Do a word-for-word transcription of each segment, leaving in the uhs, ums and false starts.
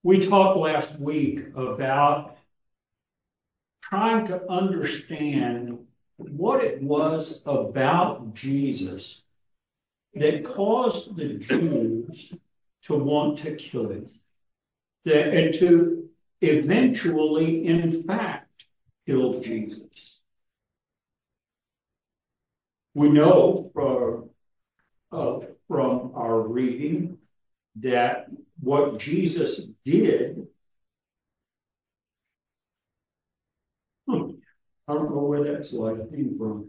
We talked last week about trying to understand what it was about Jesus that caused the Jews to want to kill him, that, and to eventually, in fact, kill Jesus. We know from, uh, from our reading that what Jesus did, hmm, I don't know where that slide came from.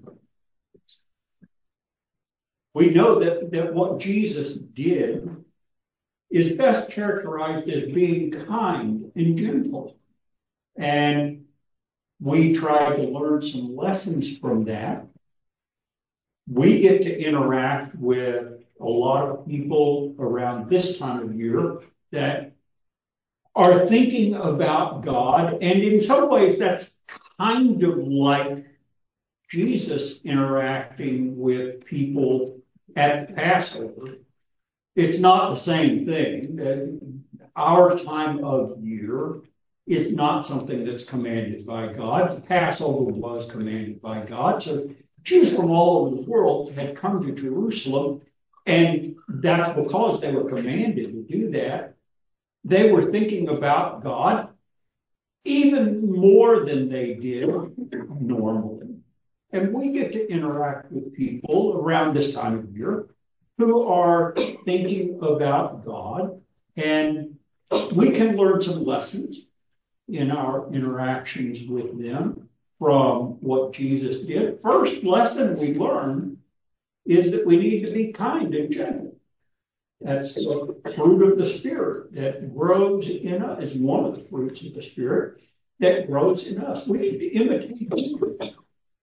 We know that, that what Jesus did is best characterized as being kind and gentle. And we try to learn some lessons from that. We get to interact with a lot of people around this time of year that are thinking about God. And in some ways, that's kind of like Jesus interacting with people at Passover. It's not the same thing. Our time of year is not something that's commanded by God. The Passover was commanded by God. So Jews from all over the world had come to Jerusalem, and that's because they were commanded to do that. They were thinking about God even more than they did normally. And we get to interact with people around this time of year who are thinking about God, and we can learn some lessons in our interactions with them from what Jesus did. First lesson we learn is that we need to be kind and gentle. That's the fruit of the Spirit that grows in us, is one of the fruits of the Spirit that grows in us. We need to imitate the Spirit.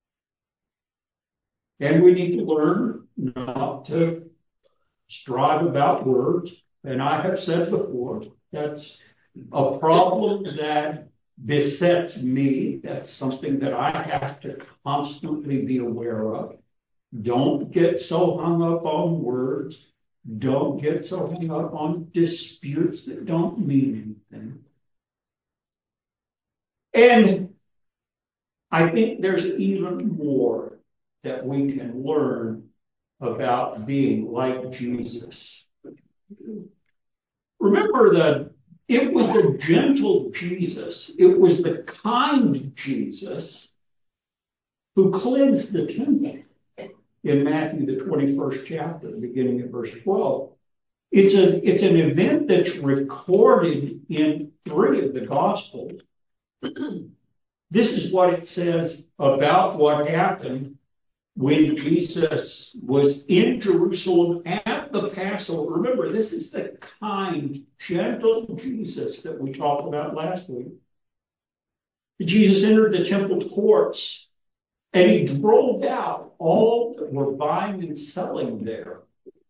And we need to learn not to strive about words. And I have said before, that's a problem that besets me. That's something that I have to constantly be aware of. Don't get so hung up on words. Don't get so hung up on disputes that don't mean anything. And I think there's even more that we can learn about being like Jesus. Remember that it was the gentle Jesus, it was the kind Jesus who cleansed the temple in Matthew, the twenty-first chapter, beginning at verse twelve. It's, a, it's an event that's recorded in three of the Gospels. This is what it says about what happened when Jesus was in Jerusalem at the Passover. Remember, this is the kind, gentle Jesus that we talked about last week. Jesus entered the temple courts, and he drove out all that were buying and selling there.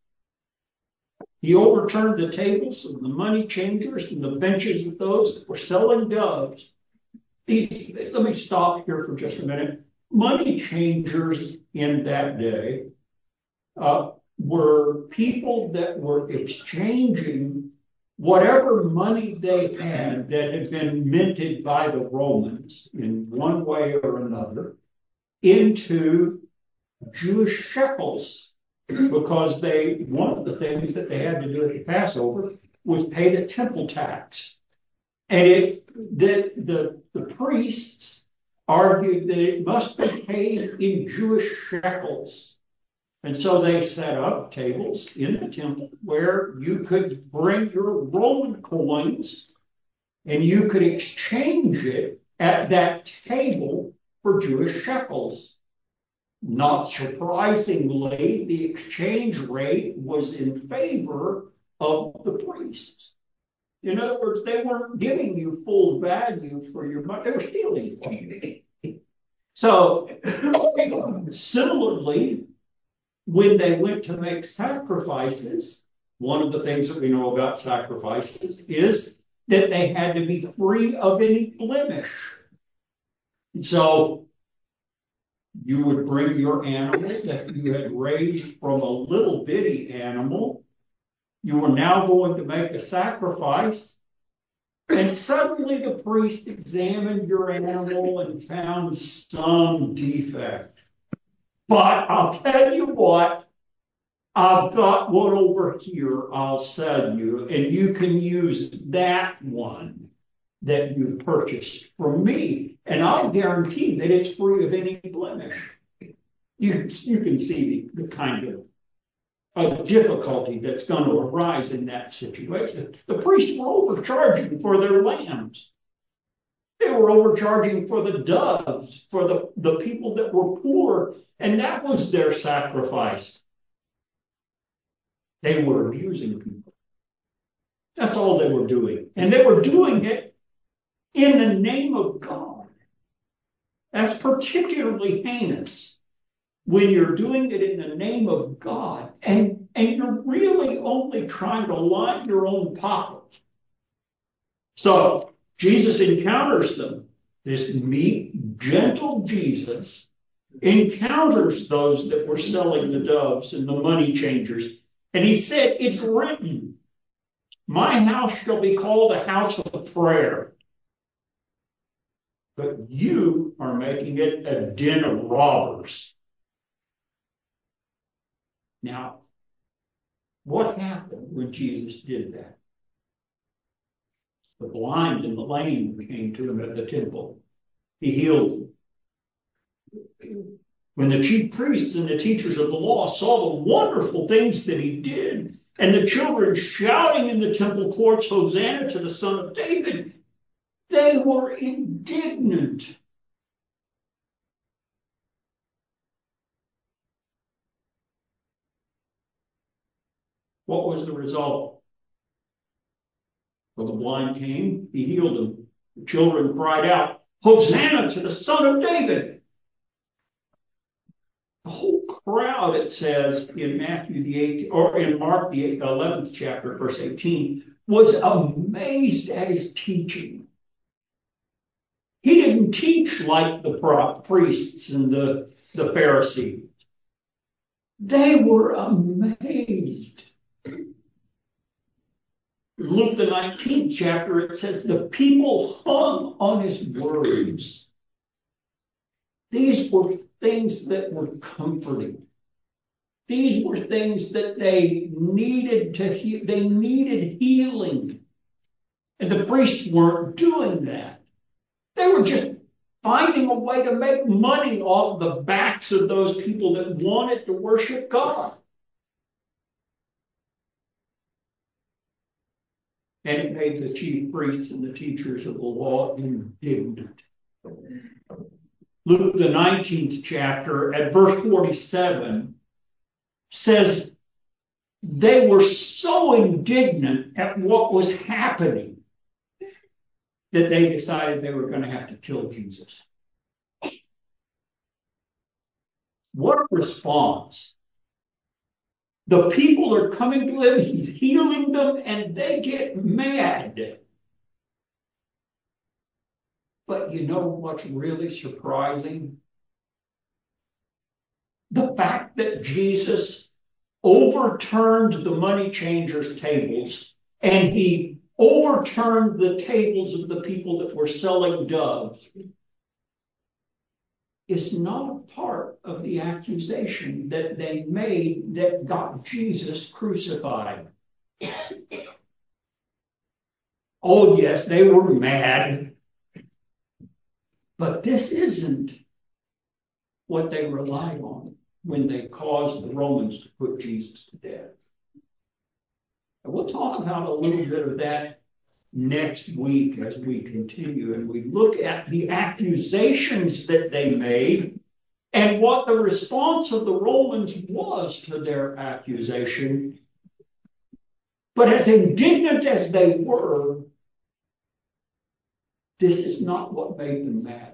He overturned the tables of the money changers and the benches of those that were selling doves. These, let me stop here for just a minute. Money changers in that day uh, were people that were exchanging whatever money they had that had been minted by the Romans in one way or another into Jewish shekels, because they, one of the things that they had to do at the Passover was pay the temple tax. And it, the, the, the priests argued that it must be paid in Jewish shekels. And so they set up tables in the temple where you could bring your Roman coins and you could exchange it at that table for Jewish shekels. Not surprisingly, the exchange rate was in favor of the priests. In other words, they weren't giving you full value for your money. They were stealing from you. So, similarly, when they went to make sacrifices, one of the things that we know about sacrifices is that they had to be free of any blemish. And so, you would bring your animal that you had raised from a little bitty animal. You were now going to make a sacrifice. And suddenly the priest examined your animal and found some defect. But I'll tell you what, I've got one over here I'll sell you, and you can use that one that you purchased from me, and I'll guarantee that it's free of any blemish. You, you can see the, the kind of a difficulty that's going to arise in that situation. The priests were overcharging for their lambs. They were overcharging for the doves, for the, the people that were poor, and that was their sacrifice. They were abusing people. That's all they were doing. And they were doing it in the name of God. That's particularly heinous when you're doing it in the name of God, and, and you're really only trying to line your own pockets. So Jesus encounters them. This meek, gentle Jesus encounters those that were selling the doves and the money changers. And he said, it's written, my house shall be called a house of prayer. But you are making it a den of robbers. Now, what happened when Jesus did that? The blind and the lame came to him at the temple. He healed them. When the chief priests and the teachers of the law saw the wonderful things that he did, and the children shouting in the temple courts, Hosanna to the Son of David, they were indignant. What was the result? Well, the blind came, he healed them. The children cried out, Hosanna to the Son of David. The whole crowd, it says in Matthew the eighth, or in Mark the eleventh chapter, verse eighteen, was amazed at his teaching. He didn't teach like the priests and the, the Pharisees. They were amazed. Luke the nineteenth chapter, it says the people hung on his words. These were things that were comforting. These were things that they needed to heal. They needed healing. And the priests weren't doing that. They were just finding a way to make money off the backs of those people that wanted to worship God. And it made the chief priests and the teachers of the law indignant. Luke the nineteenth chapter at verse forty-seven says they were so indignant at what was happening that they decided they were going to have to kill Jesus. What a response. The people are coming to him, he's healing them, and they get mad. But you know what's really surprising? The fact that Jesus overturned the money changers' tables, and he overturned the tables of the people that were selling doves, is not a part of the accusation that they made that got Jesus crucified. Oh, yes, they were mad. But this isn't what they relied on when they caused the Romans to put Jesus to death. And we'll talk about a little bit of that next week as we continue and we look at the accusations that they made and what the response of the Romans was to their accusation. But as indignant as they were, this is not what made them mad.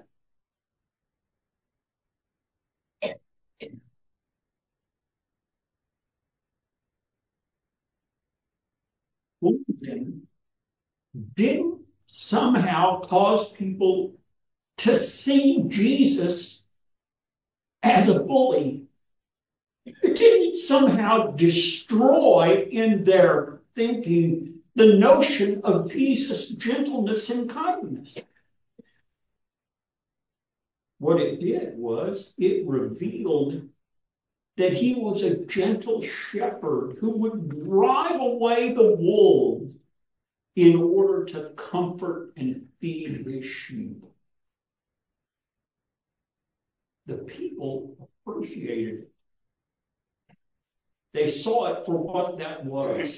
One thing didn't somehow cause people to see Jesus as a bully. It didn't somehow destroy in their thinking the notion of Jesus' gentleness and kindness. What it did was it revealed that he was a gentle shepherd who would drive away the wolves in order to comfort and feed his sheep. The people appreciated it. They saw it for what that was.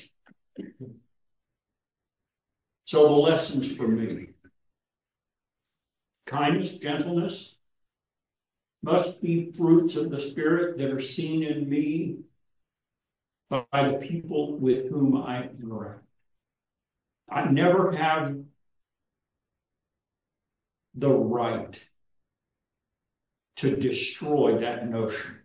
So the lessons for me: kindness, gentleness must be fruits of the Spirit that are seen in me by the people with whom I interact. I never have the right to destroy that notion.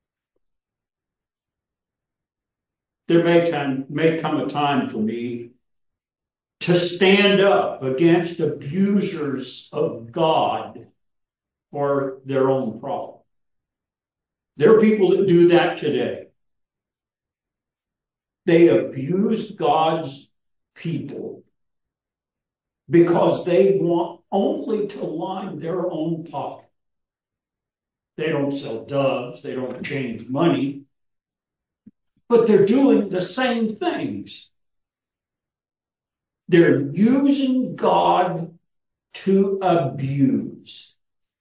There may, time, may come a time for me to stand up against abusers of God for their own profit. There are people that do that today. They abuse God's people because they want only to line their own pocket. They don't sell doves, they don't change money, but they're doing the same things. They're using God to abuse.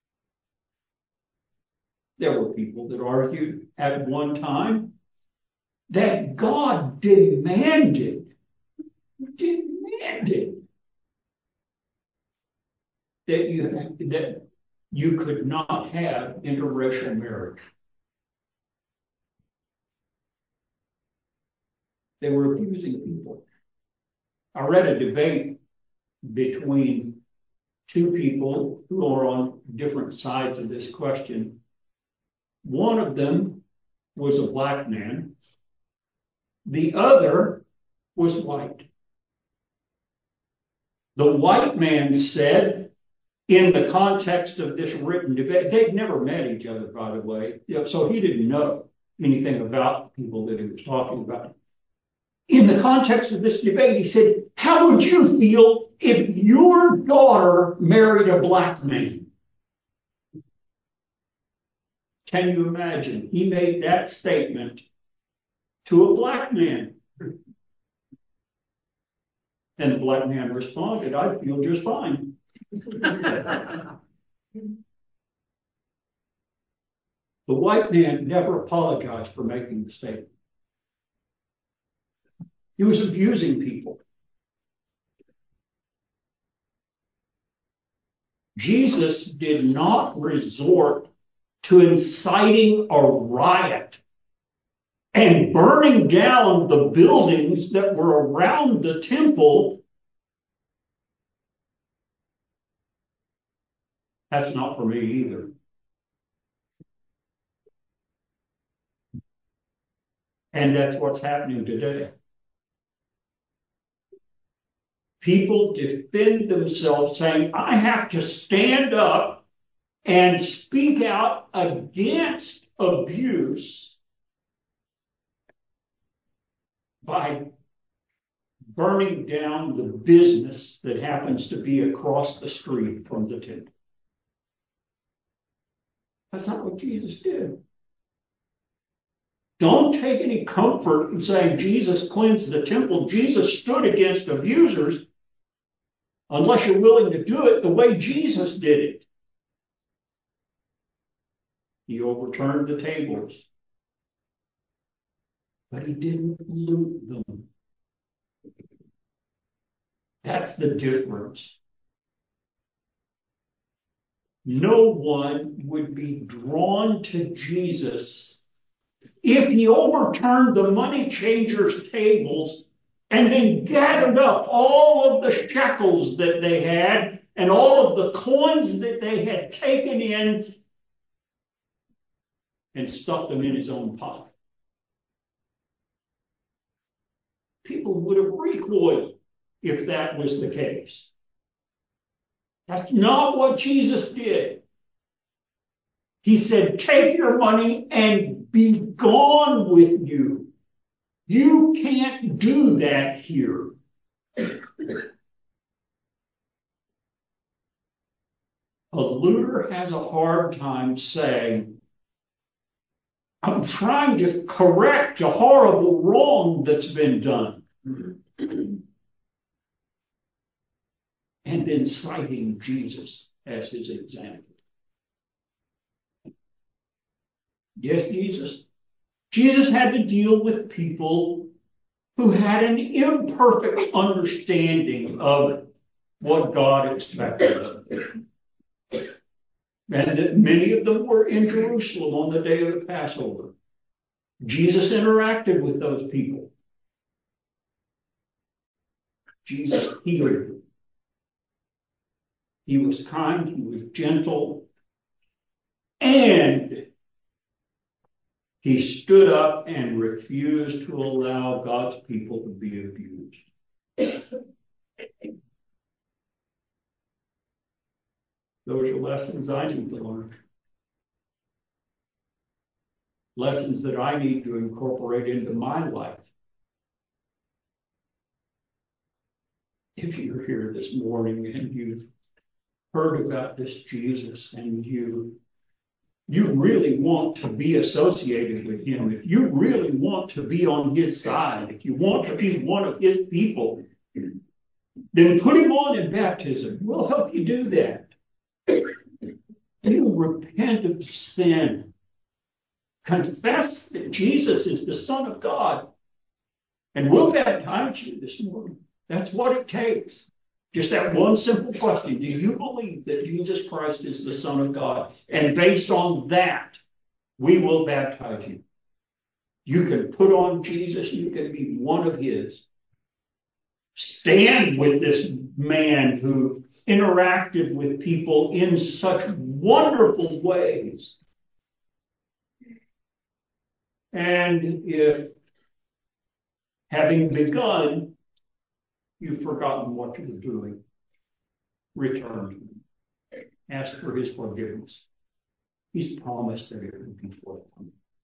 There were people that argued at one time that God demanded, demanded that you, that you could not have interracial marriage. They were abusing people. I read a debate between two people who are on different sides of this question. One of them was a black man. The other was white. The white man said, in the context of this written debate, they'd never met each other, by the way, so he didn't know anything about the people that he was talking about. In the context of this debate, he said, how would you feel if your daughter married a black man? Can you imagine? He made that statement to a black man. And the black man responded, I feel just fine. The white man never apologized for making the statement. He was abusing people. Jesus did not resort to inciting a riot and burning down the buildings that were around the temple. That's not for me either. And that's what's happening today. People defend themselves saying, I have to stand up and speak out against abuse by burning down the business that happens to be across the street from the temple. That's not what Jesus did. Don't take any comfort in saying Jesus cleansed the temple. Jesus stood against abusers unless you're willing to do it the way Jesus did it. He overturned the tables, but he didn't loot them. That's the difference. No one would be drawn to Jesus if he overturned the money changers' tables and then gathered up all of the shekels that they had and all of the coins that they had taken in and stuffed them in his own pocket. People would have recoiled if that was the case. That's not what Jesus did. He said, take your money and be gone with you. You can't do that here. Luther has a hard time saying, I'm trying to correct a horrible wrong that's been done. And then citing Jesus as his example. Yes, Jesus. Jesus had to deal with people who had an imperfect understanding of what God expected of them. And that many of them were in Jerusalem on the day of the Passover. Jesus interacted with those people. Jesus healed them. He was kind, he was gentle, and he stood up and refused to allow God's people to be abused. Those are lessons I need to learn. Lessons that I need to incorporate into my life. If you're here this morning and you've heard about this Jesus and you you really want to be associated with him, if you really want to be on his side, if you want to be one of his people, then put him on in baptism. We'll help you do that. You repent of sin. Confess that Jesus is the Son of God. And we'll baptize you this morning. That's what it takes. Just that one simple question. Do you believe that Jesus Christ is the Son of God? And based on that, we will baptize you. You can put on Jesus. You can be one of his. Stand with this man who interacted with people in such wonderful ways. And if, having begun, you've forgotten what you were doing, return to him. Ask for his forgiveness. He's promised that it will be forthcoming.